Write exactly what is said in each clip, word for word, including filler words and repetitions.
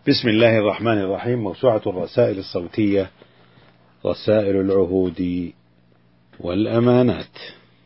بسم الله الرحمن الرحيم. موسوعة الرسائل الصوتية، رسائل العهود والأمانات.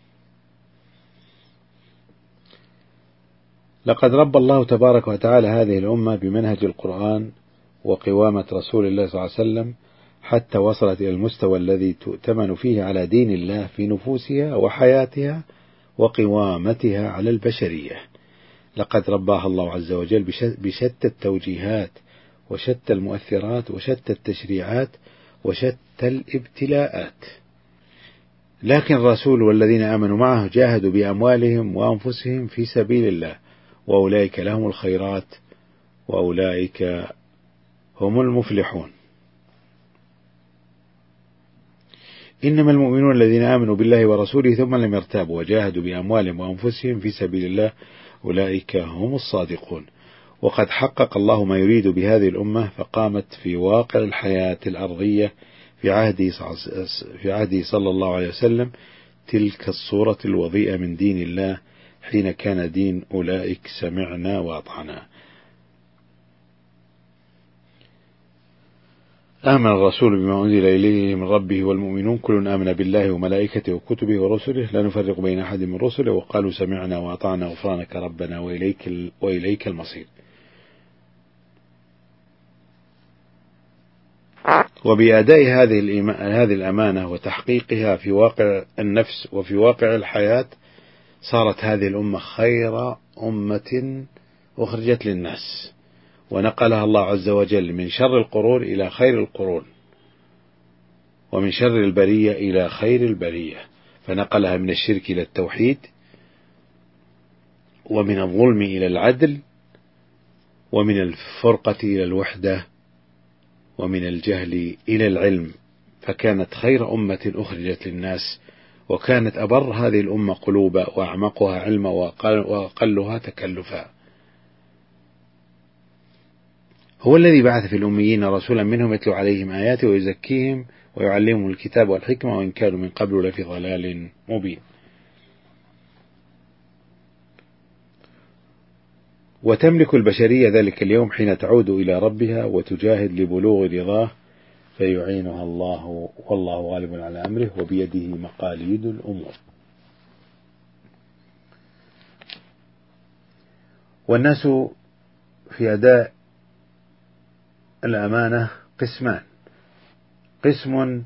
لقد ربى الله تبارك وتعالى هذه الأمة بمنهج القرآن وقوامة رسول الله صلى الله عليه وسلم حتى وصلت إلى المستوى الذي تؤتمن فيه على دين الله في نفوسها وحياتها وقوامتها على البشرية. لقد رباها الله عز وجل بشتى التوجيهات وشتى المؤثرات وشتى التشريعات وشتى الابتلاءات، لكن الرسول والذين آمنوا معه جاهدوا بأموالهم وأنفسهم في سبيل الله، وأولئك لهم الخيرات وأولئك هم المفلحون. إنما المؤمنون الذين آمنوا بالله ورسوله ثم لم يرتابوا وجاهدوا بأموالهم وأنفسهم في سبيل الله، أولئك هم الصادقون. وقد حقق الله ما يريد بهذه الأمة، فقامت في واقع الحياة الأرضية في عهده في عهده صلى الله عليه وسلم تلك الصورة الوضيئة من دين الله، حين كان دين أولئك سمعنا وأطعنا. آمن الرسول بما أنزل إليه من ربه والمؤمنون كل آمن بالله وملائكته وكتبه ورسله لا نفرق بين أحد من رسله وقالوا سمعنا وأطعنا غفرانك ربنا وإليك, وإليك المصير. وبأداء هذه هذه الأمانة وتحقيقها في واقع النفس وفي واقع الحياة صارت هذه الأمة خير أمة أخرجت للناس، ونقلها الله عز وجل من شر القرون إلى خير القرون، ومن شر البرية إلى خير البرية، فنقلها من الشرك إلى التوحيد، ومن الظلم إلى العدل، ومن الفرقة إلى الوحدة، ومن الجهل إلى العلم، فكانت خير أمة أخرجت للناس، وكانت أبر هذه الأمة قلوبا وأعمقها علما وأقلها تكلفا. هو الذي بعث في الأميين رسولا منهم يتلو عليهم آياته ويزكيهم ويعلمهم الكتاب والحكمة وإن كانوا من قبل لفي ضلال مبين. وتملك البشرية ذلك اليوم حين تعود إلى ربها وتجاهد لبلوغ رضاه، فيعينها الله والله غالب على أمره وبيده مقاليد الأمور. والناس في أداء الأمانة قسمان: قسم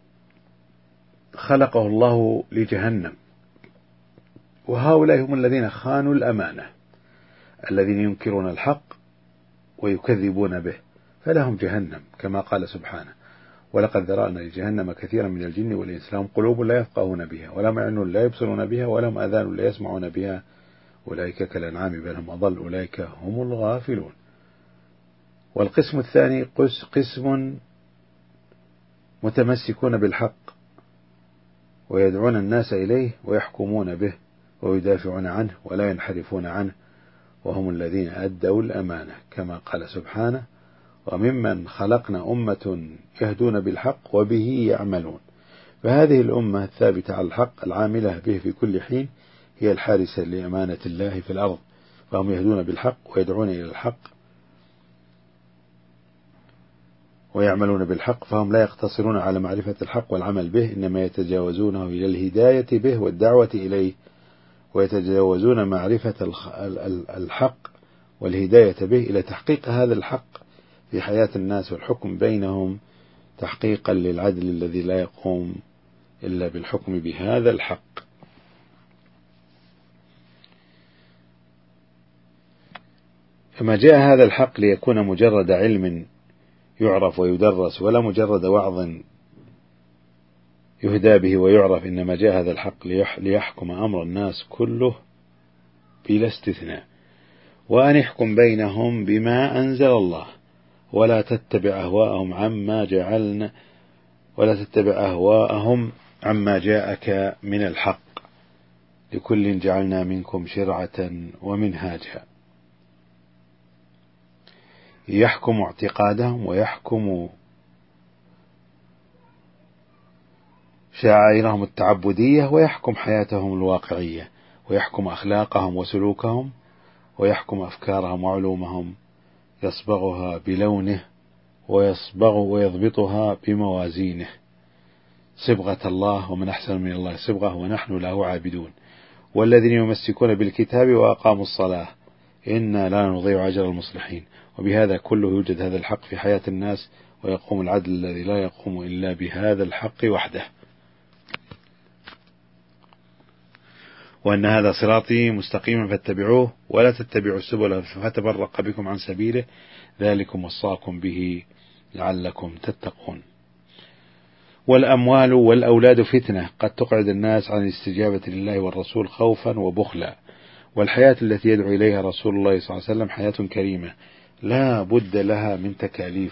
خلقه الله لجهنم، وهؤلاء هم الذين خانوا الأمانة، الذين ينكرون الحق ويكذبون به، فلهم جهنم كما قال سبحانه: ولقد ذرأنا لجهنم كثيرا من الجن والإنس لهم قلوب لا يفقهون بها ولهم أعين لا يبصرون بها ولهم آذان لا يسمعون بها أولئك كالأنعام بل هم أضل أولئك هم الغافلون. والقسم الثاني قسم متمسكون بالحق ويدعون الناس إليه ويحكمون به ويدافعون عنه ولا ينحرفون عنه، وهم الذين أدوا الأمانة كما قال سبحانه: وممن خلقنا أمة يهدون بالحق وبه يعملون. فهذه الأمة الثابتة على الحق العاملة به في كل حين هي الحارسة لأمانة الله في الأرض، فهم يهدون بالحق ويدعون إلى الحق ويعملون بالحق، فهم لا يقتصرون على معرفة الحق والعمل به، إنما يتجاوزونه إلى الهداية به والدعوة إليه، ويتجاوزون معرفة الحق والهداية به إلى تحقيق هذا الحق في حياة الناس والحكم بينهم تحقيقا للعدل الذي لا يقوم إلا بالحكم بهذا الحق. فما جاء هذا الحق ليكون مجرد علم يعرف ويدرس ولا مجرد وعظ يهدى به ويعرف، إنما جاء هذا الحق ليحكم أمر الناس كله بلا استثناء، وأن يحكم بينهم بما أنزل الله ولا تتبع أهواءهم عما جعلنا ولا تتبع أهواءهم عما جاءك من الحق، لكل جعلنا منكم شرعة ومنهاجا. يحكم اعتقادهم ويحكم شعائرهم التعبدية ويحكم حياتهم الواقعية ويحكم أخلاقهم وسلوكهم ويحكم أفكارهم وعلومهم يصبغها بلونه ويصبغ ويضبطها بموازينه، صبغة الله، ومن أحسن من الله صبغة ونحن له عابدون. والذين يمسكون بالكتاب وأقاموا الصلاة إنا لا نضيع أجر المصلحين. وبهذا كله يوجد هذا الحق في حياة الناس، ويقوم العدل الذي لا يقوم إلا بهذا الحق وحده. وأن هذا صراطي مستقيما فاتبعوه ولا تتبعوا السبل فتفرق بكم عن سبيله، ذلكم وصاكم به لعلكم تتقون. والأموال والأولاد فتنة قد تقعد الناس عن الاستجابة لله والرسول خوفا وبخلا. والحياة التي يدعو إليها رسول الله صلى الله عليه وسلم حياة كريمة لا بد لها من تكاليف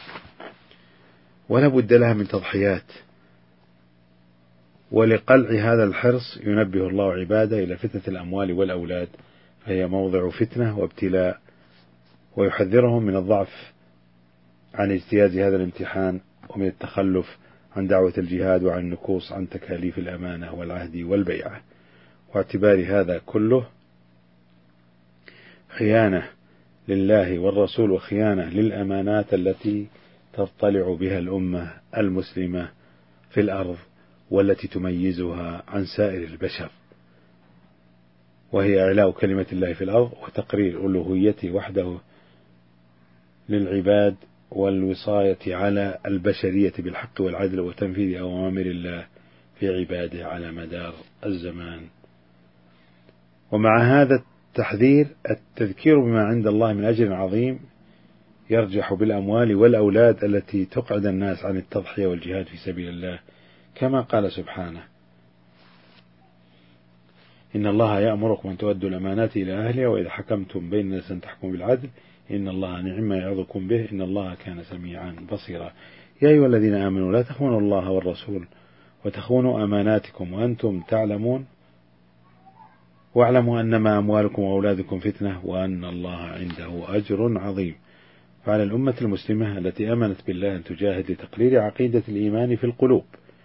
ولا بد لها من تضحيات. ولقلع هذا الحرص ينبه الله عباده إلى فتنة الأموال والأولاد، فهي موضع فتنة وابتلاء، ويحذرهم من الضعف عن اجتياز هذا الامتحان، ومن التخلف عن دعوة الجهاد، وعن النكوص عن تكاليف الأمانة والعهد والبيعة. واعتبار هذا كله خيانة لله والرسول وخيانة للأمانات التي تطلع بها الأمة المسلمة في الأرض، والتي تميزها عن سائر البشر، وهي إعلاء كلمة الله في الأرض وتقرير ألوهيته وحده للعباد، والوصاية على البشرية بالحق والعدل، وتنفيذ أوامر الله في عباده على مدار الزمان. ومع هذا التحذير التذكير بما عند الله من أجر عظيم يرجح بالأموال والأولاد التي تقعد الناس عن التضحية والجهاد في سبيل الله، كما قال سبحانه: إن الله يأمركم أن تؤدوا الأمانات إلى أهلها وإذا حكمتم بين الناس أن تحكموا بالعدل إن الله نعم ما يعظكم به إن الله كان سميعا بصيرا. يا أيها الذين آمنوا لا تخونوا الله والرسول وتخونوا أماناتكم وأنتم تعلمون واعلموا أنما أموالكم وأولادكم فتنة وأن الله عنده أجر عظيم. فعلى الأمة المسلمة التي آمنت بالله أن تجاهد لتقرير عقيدة الإيمان في القلوب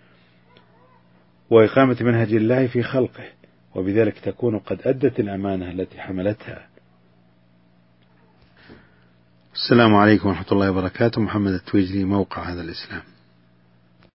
وإقامة منهج الله في خلقه، وبذلك تكون قد أدت الأمانة التي حملتها. السلام عليكم ورحمة الله وبركاته. محمد التويجري، موقع هذا الإسلام.